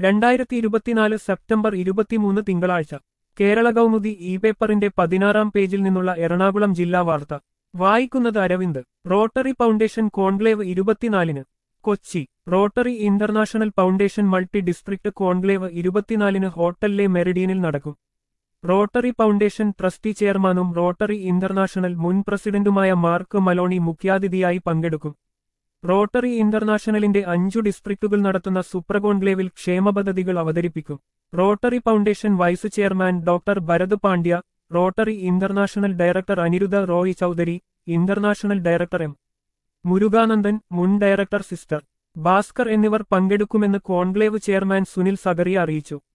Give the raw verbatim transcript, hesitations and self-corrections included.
രണ്ടായിരത്തി ഇരുപത്തിനാല് സെപ്റ്റംബർ ഇരുപത്തിമൂന്ന് തിങ്കളാഴ്ച കേരള കൗമുദി ഇ പേപ്പറിന്റെ പതിനാറാം പേജിൽ നിന്നുള്ള എറണാകുളം ജില്ലാ വാർത്ത വായിക്കുന്നത് അരവിന്ദ്. റോട്ടറി ഫൗണ്ടേഷൻ കോൺക്ലേവ് ഇരുപത്തിനാലിന് Kochi. Rotary International Foundation multi district conclave ഇരുപത്തിനാലിന് ഹോട്ടലിലെ മെറിഡിയനിൽ നടക്കും. റോട്ടറി ഫൗണ്ടേഷൻ ട്രസ്റ്റി ചെയർമാനും റോട്ടറി ഇന്റർനാഷണൽ മുൻ പ്രസിഡന്റുമായ മാർക്ക് മലോണി മുഖ്യാതിഥിയായി പങ്കെടുക്കും. റോട്ടറി ഇന്റർനാഷണലിന്റെ അഞ്ചു ഡിസ്ട്രിക്റ്റുകൾ നടത്തുന്ന സുപ്രകോൺക്ലേവിൽ ക്ഷേമപദ്ധതികൾ അവതരിപ്പിക്കും. Rotary Foundation vice chairman doctor Bharat Pandya, Rotary International director Aniruddha Roy Chowdhury, International director M Murugananthan, മുൻ ഡയറക്ടർ സിസ്റ്റർ ഭാസ്കർ എന്നിവർ പങ്കെടുക്കുമെന്ന് കോൺക്ലേവ് ചെയർമാൻ സുനിൽ സഗറിയ അറിയിച്ചു.